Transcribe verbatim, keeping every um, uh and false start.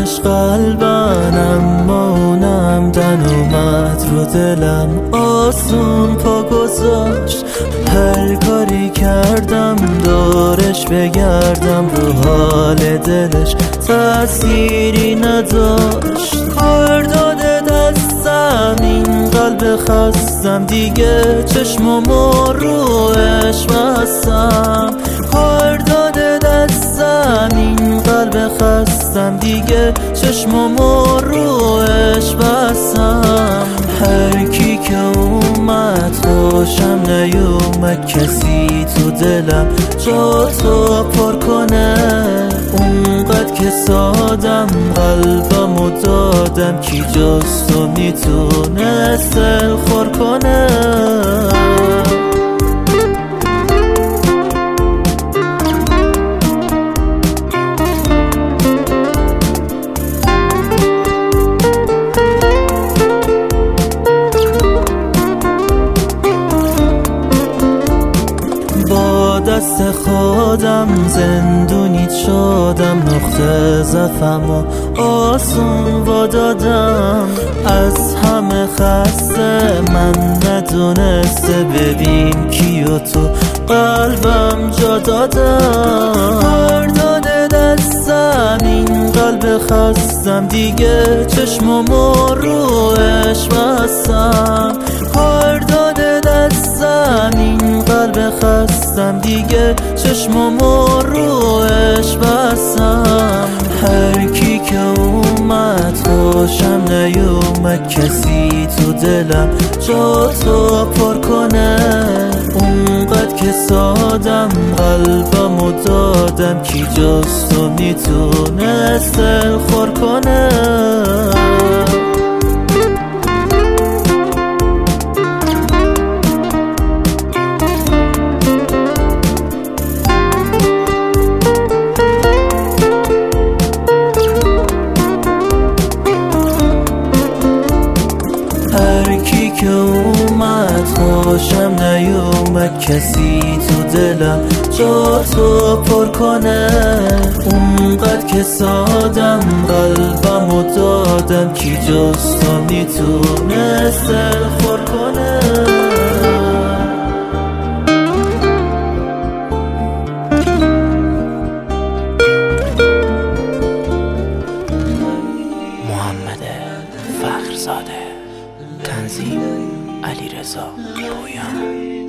داشت قلبم، اما اونم دن اومد رو دلم. آسون پا گذاشت، هر کاری کردم دورش بگردم، رو حال دلش تأثیری نداشت. کار داده دستم این قلب خستم، دیگه چشممو روش بستم. کار داده دستم این قلب خستم، دیگه چشممو روش بستم. هر کی که اومد خوشم نیومد، کسی تو دلم جا تو پر کنه. اونقدر که سادم قلبمو دادم، کی جز تو میتونه سل خور کنه. دست خودم زندونیت شدم، نقطه ضعفم و آسون وادادم. از همه خسته من ندونسته، ببین کیو تو قلبم جا دادم. کار داده دستم این قلب خستم، دیگه چشممو روش بستم. کار داده دستم این قلب خستم، دیگه چشممو روش بستم. هر کی که اومد خوشم نیومد، کسی تو دلم جا تو پر کنه. اونقدر که سادم قلبمو دادم، کی جز تو میتونه سل خور کنه. که اومد خوشم نیومد، کسی تو دلم جا تو پر کنه. اونقدر که سادم قلبمو دادم، کی جز تو میتونه سل خور کنه. محمد فخرزاده، تنظیم علیرضا پویان.